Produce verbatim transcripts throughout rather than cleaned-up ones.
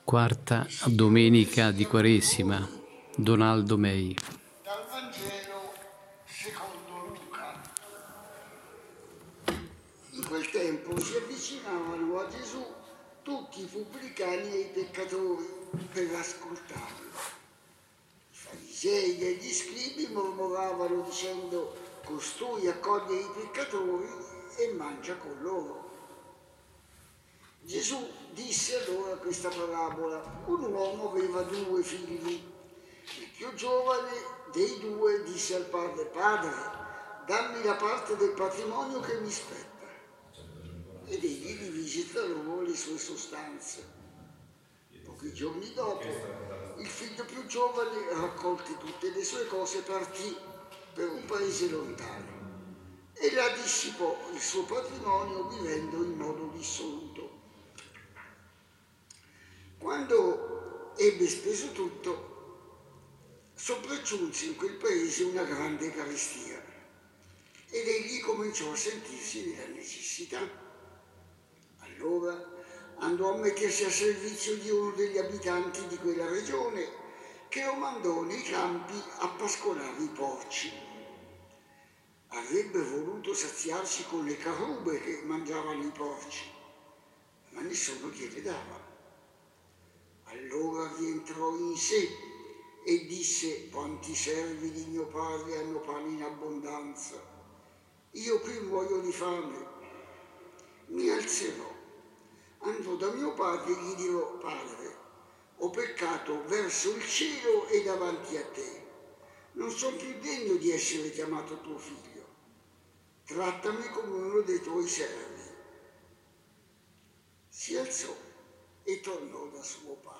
Quarta domenica di Quaresima, Donaldo Mei. Dal Vangelo secondo Luca. In quel tempo si avvicinavano a Gesù tutti i pubblicani e i peccatori per ascoltarlo. I farisei e gli scribi mormoravano dicendo: costui accoglie i peccatori e mangia con loro. Gesù disse allora questa parabola: un uomo aveva due figli. Il più giovane dei due disse al padre: padre, dammi la parte del patrimonio che mi spetta. Ed egli divise tra loro le sue sostanze. Pochi giorni dopo, il figlio più giovane, raccolte tutte le sue cose, partì per un paese lontano e là dissipò il suo patrimonio vivendo in modo dissoluto. Quando ebbe speso tutto, sopraggiunse in quel paese una grande carestia ed egli cominciò a sentirsi nella necessità. Allora andò a mettersi a servizio di uno degli abitanti di quella regione, che lo mandò nei campi a pascolare i porci. Avrebbe voluto saziarsi con le carrube che mangiavano i porci, ma nessuno gliele dava. Allora rientrò in sé e disse: quanti servi di mio padre hanno pane in abbondanza, io qui muoio di fame. Mi alzerò, andrò da mio padre e gli dirò: padre, ho peccato verso il cielo e davanti a te, non sono più degno di essere chiamato tuo figlio, trattami come uno dei tuoi servi. Si alzò e tornò da suo padre.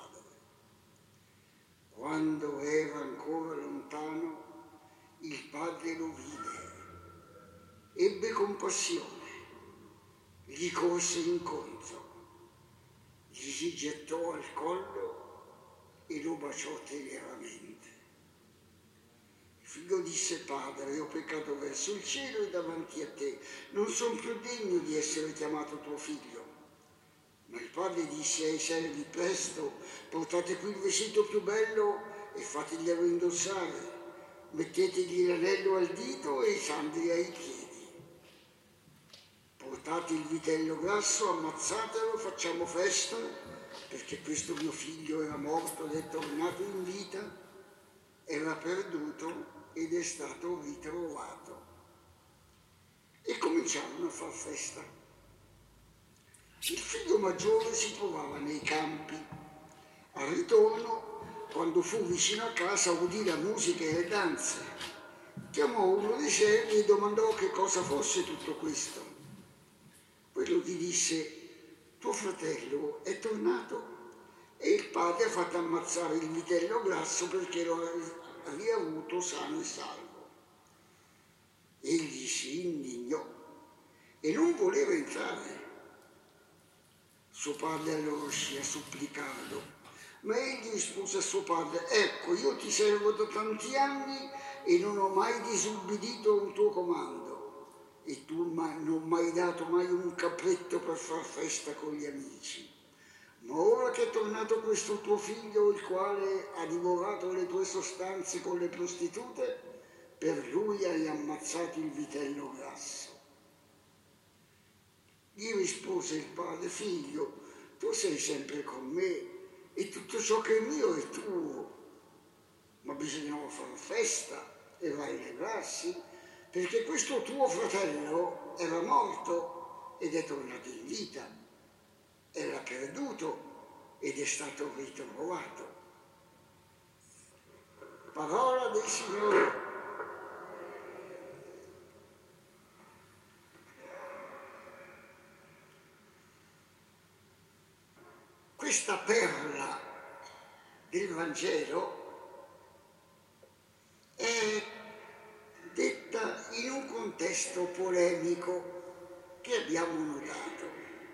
Quando era ancora lontano, il padre lo vide, ebbe compassione, gli corse incontro, gli si gettò al collo e lo baciò teneramente. Il figlio disse: padre, ho peccato verso il cielo e davanti a te, non sono più degno di essere chiamato tuo figlio. Ma il padre disse ai servi: presto, portate qui il vestito più bello e fateglielo indossare, mettetegli l'anello al dito e i sandali ai piedi. Portate il vitello grasso, ammazzatelo, facciamo festa, perché questo mio figlio era morto ed è tornato in vita, era perduto ed è stato ritrovato. E cominciarono a far festa. Il figlio maggiore si trovava nei campi. Al ritorno, quando fu vicino a casa, udì la musica e le danze. Chiamò uno dei servi e domandò che cosa fosse tutto questo. Quello gli disse: tuo fratello è tornato e il padre ha fatto ammazzare il vitello grasso perché lo ha riavuto sano e salvo. Egli si indignò e non voleva entrare. Suo padre allora uscì a supplicarlo, ma egli rispose a suo padre: ecco, io ti servo da tanti anni e non ho mai disubbidito a un tuo comando, e tu non mi hai dato mai un capretto per far festa con gli amici. Ma ora che è tornato questo tuo figlio, il quale ha divorato le tue sostanze con le prostitute, per lui hai ammazzato il vitello grasso. Gli rispose il padre: figlio, tu sei sempre con me e tutto ciò che è mio è tuo, ma bisognava fare festa e rallegrarsi, perché questo tuo fratello era morto ed è tornato in vita, era perduto ed è stato ritrovato. Parola del Signore. Questa perla del Vangelo è detta in un contesto polemico che abbiamo notato,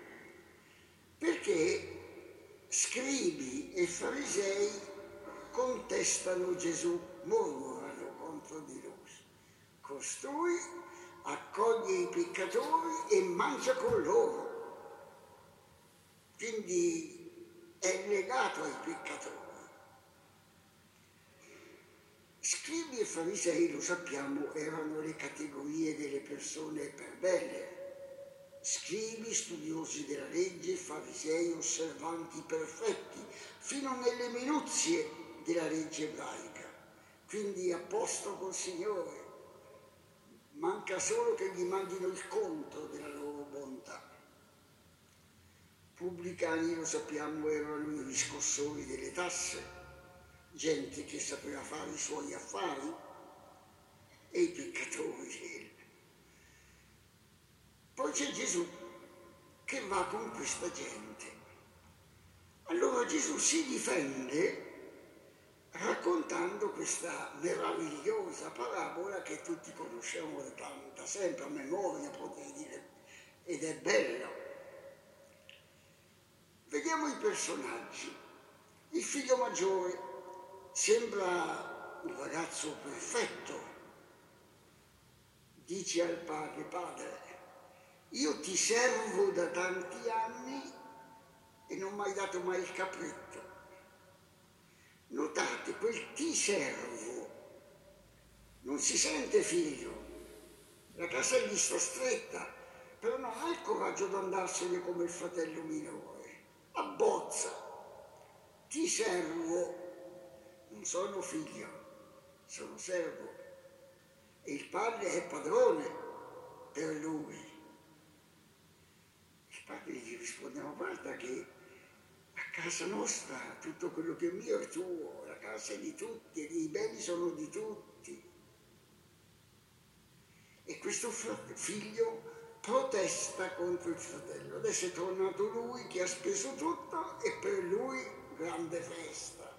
perché scribi e farisei contestano Gesù, mormorano contro di lui. Costui accoglie i peccatori e mangia con loro. Quindi è legato ai peccatori. Scribi e farisei, lo sappiamo, erano le categorie delle persone per belle. Scribi, studiosi della legge, farisei, osservanti perfetti, fino nelle minuzie della legge ebraica, quindi a posto col Signore. Manca solo che gli mandino il conto della loro bontà. Pubblicani, lo sappiamo, erano i riscossori delle tasse, gente che sapeva fare i suoi affari, e i peccatori. Poi c'è Gesù che va con questa gente. Allora Gesù si difende raccontando questa meravigliosa parabola che tutti conosciamo da tanta, sempre a memoria potrei dire, ed è bella. Vediamo i personaggi. Il figlio maggiore sembra un ragazzo perfetto. Dice al padre: padre, io ti servo da tanti anni e non mi hai dato mai il capretto. Notate, quel ti servo non si sente figlio, la casa gli sta stretta, però non ha il coraggio di andarsene come il fratello minore, abbozza. Ti servo, non sono figlio, sono servo, e il padre è padrone per lui. Il padre gli risponde: ma guarda che a casa nostra tutto quello che è mio è tuo, la casa è di tutti, e i beni sono di tutti. E questo figlio protesta contro il fratello. Adesso è tornato lui che ha speso tutto e per lui grande festa.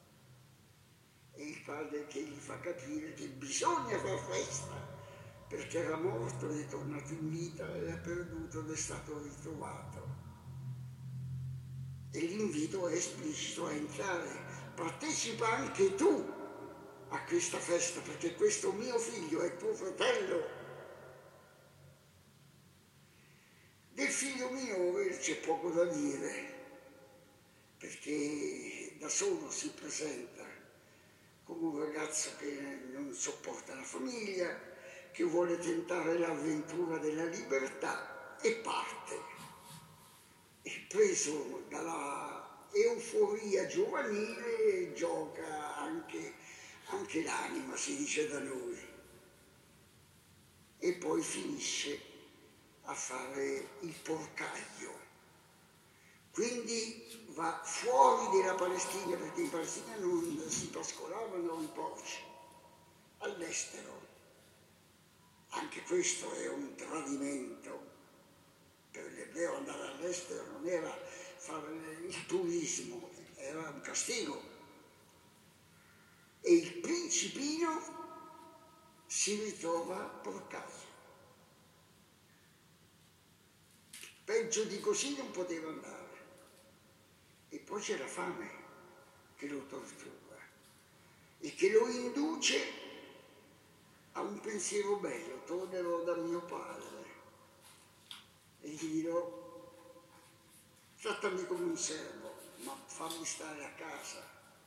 E il padre che gli fa capire che bisogna far festa, perché era morto ed è tornato in vita, era perduto ed è stato ritrovato. E l'invito è esplicito a entrare. Partecipa anche tu a questa festa, perché questo mio figlio è tuo fratello. Del figlio minore c'è poco da dire, perché da solo si presenta come un ragazzo che non sopporta la famiglia, che vuole tentare l'avventura della libertà e parte. E preso dalla euforia giovanile gioca anche, anche l'anima, si dice da noi, e poi finisce a fare il porcaio. Quindi va fuori dalla Palestina, perché in Palestina non si pascolavano i porci, all'estero. Anche questo è un tradimento. Per l'ebreo andare all'estero non era fare il turismo, era un castigo. E il principino si ritrova porcaio. Peggio di così non poteva andare. E poi c'è la fame che lo tortura e che lo induce a un pensiero bello: tornerò da mio padre e gli dirò: trattami come un servo, ma fammi stare a casa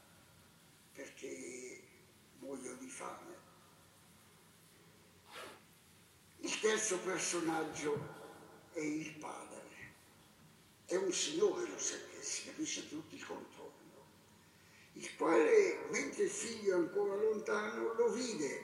perché muoio di fame. Il terzo personaggio è il padre. È un signore, lo sapete, si capisce tutto il contorno, il quale, mentre il figlio è ancora lontano, lo vide,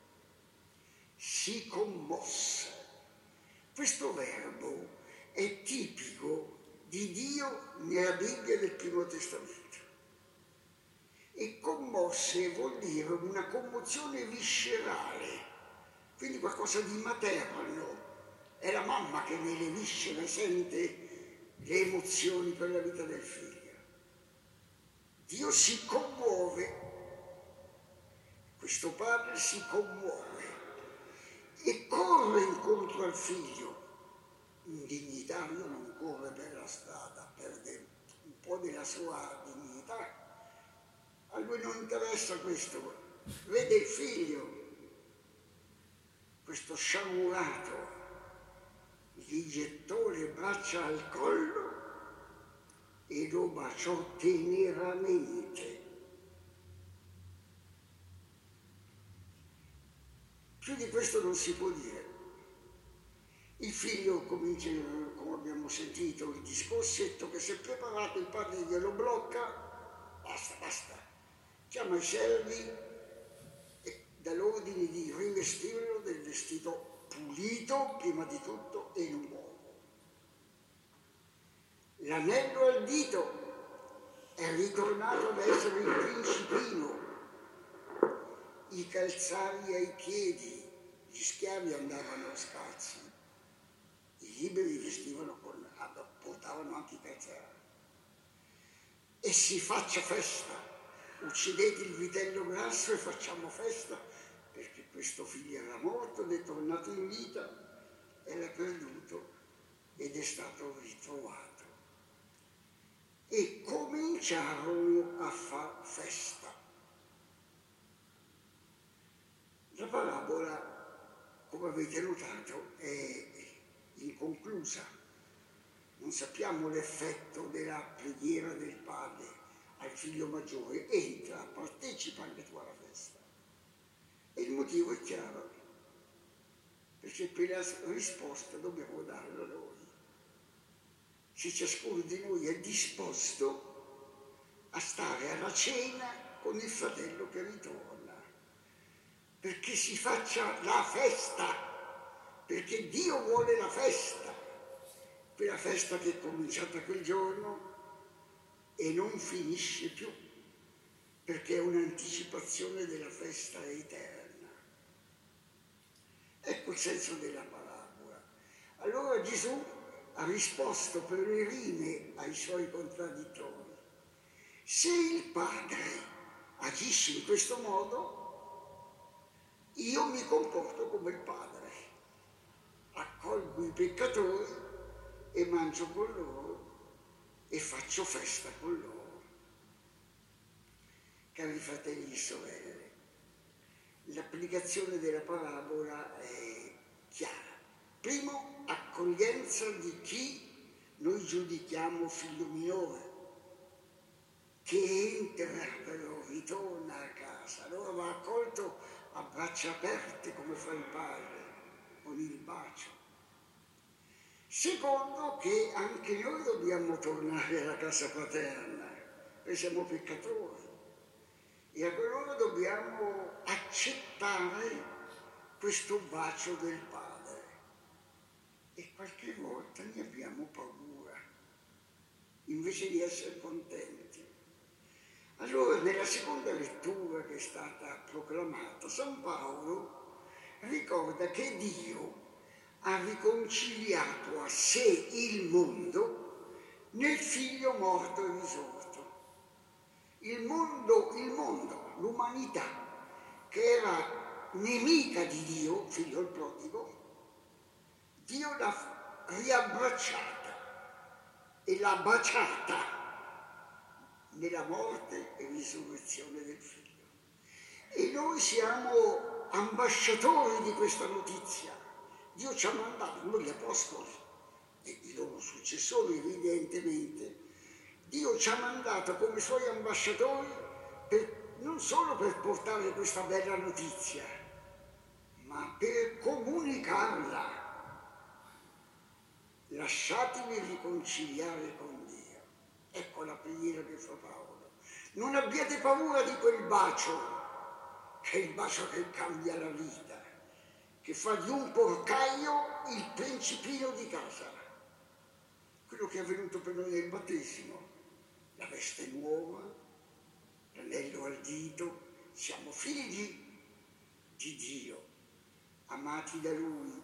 si commosse. Questo verbo è tipico di Dio nella Bibbia del Primo Testamento. E commosse vuol dire una commozione viscerale, quindi qualcosa di materno. È la mamma che nelle viscere sente le emozioni per la vita del figlio. Dio si commuove, questo padre si commuove e corre incontro al figlio. Indignitario, non corre per la strada, perde un po' della sua dignità. A lui non interessa questo, vede il figlio, questo sciagurato, gli gettò le braccia al collo e lo baciò teneramente. Più di questo non si può dire. Il figlio comincia, come abbiamo sentito, il discorsetto che si è preparato, il padre glielo blocca, basta, basta, chiama i servi e dà l'ordine di rivestirlo del vestito pulito, prima di tutto, e nuovo. L'anello al dito è ritornato ad essere il principino, i calzari ai piedi, gli schiavi andavano scalzi, i liberi vestivano con, portavano anche i calzari. E si faccia festa, uccidete il vitello grasso e facciamo festa, perché questo figlio era morto ed è tornato in vita, era perduto ed è stato ritrovato. E cominciarono a far festa. La parabola, come avete notato, è inconclusa. Non sappiamo l'effetto della preghiera del padre al figlio maggiore. Entra, partecipa anche tu alla festa. E il motivo è chiaro, perché per la risposta dobbiamo darla noi. Se ciascuno di noi è disposto a stare alla cena con il fratello che ritorna, perché si faccia la festa, perché Dio vuole la festa, quella festa che è cominciata quel giorno e non finisce più, perché è un'anticipazione della festa eterna. Ecco il senso della parabola. Allora Gesù ha risposto per le rime ai suoi contraddittori. Se il Padre agisce in questo modo, io mi comporto come il Padre, accolgo i peccatori e mangio con loro e faccio festa con loro. Cari fratelli e sorelle, l'applicazione della parabola è chiara. Primo, accoglienza di chi noi giudichiamo figlio minore, che entra però, ritorna a casa, allora va accolto a braccia aperte come fa il padre, con il bacio. Secondo, che anche noi dobbiamo tornare alla casa paterna, perché siamo peccatori, e allora dobbiamo accettare questo bacio del padre. E qualche volta ne abbiamo paura, invece di essere contenti. Allora, nella seconda lettura che è stata proclamata, San Paolo ricorda che Dio ha riconciliato a sé il mondo nel Figlio morto e risorto. Il mondo, il mondo, l'umanità, che era nemica di Dio, figlio il prodigo, Dio l'ha riabbracciata e l'ha baciata nella morte e risurrezione del Figlio. E noi siamo ambasciatori di questa notizia. Dio ci ha mandato, noi gli apostoli e i loro successori evidentemente, Dio ci ha mandato come suoi ambasciatori per, non solo per portare questa bella notizia, ma per comunicarla. Lasciatemi riconciliare con Dio. Ecco la preghiera che fa Paolo. Non abbiate paura di quel bacio, che è il bacio che cambia la vita, che fa di un porcaio il principino di casa. Quello che è avvenuto per noi nel battesimo, la veste nuova, l'anello al dito, siamo figli di Dio, amati da Lui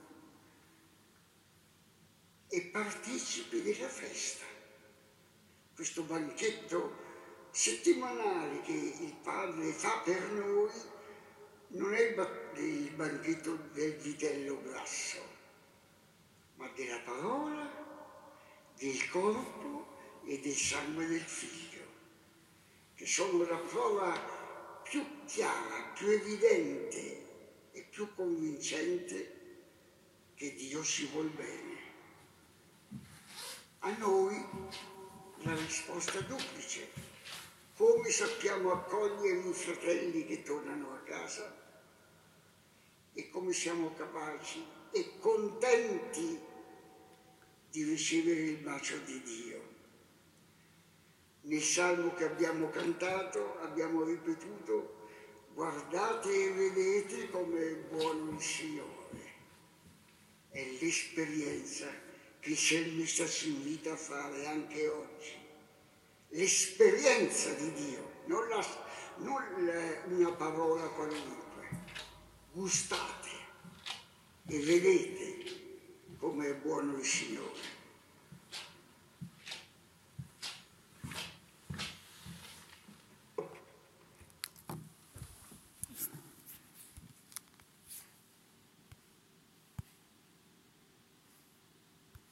e partecipi della festa. Questo banchetto settimanale che il Padre fa per noi non è il, ba- il banchetto del vitello grasso, ma della parola, del corpo e del sangue del Figlio, che sono la prova più chiara, più evidente e più convincente che Dio ci vuol bene. A noi la risposta è duplice. Come sappiamo accogliere i fratelli che tornano a casa e come siamo capaci e contenti di ricevere il bacio di Dio. Nel salmo che abbiamo cantato abbiamo ripetuto: guardate e vedete come è buono il Signore. È l'esperienza che il salmista ci invita a fare anche oggi. L'esperienza di Dio, non, la, non la, una parola qualunque. Gustate e vedete come è buono il Signore.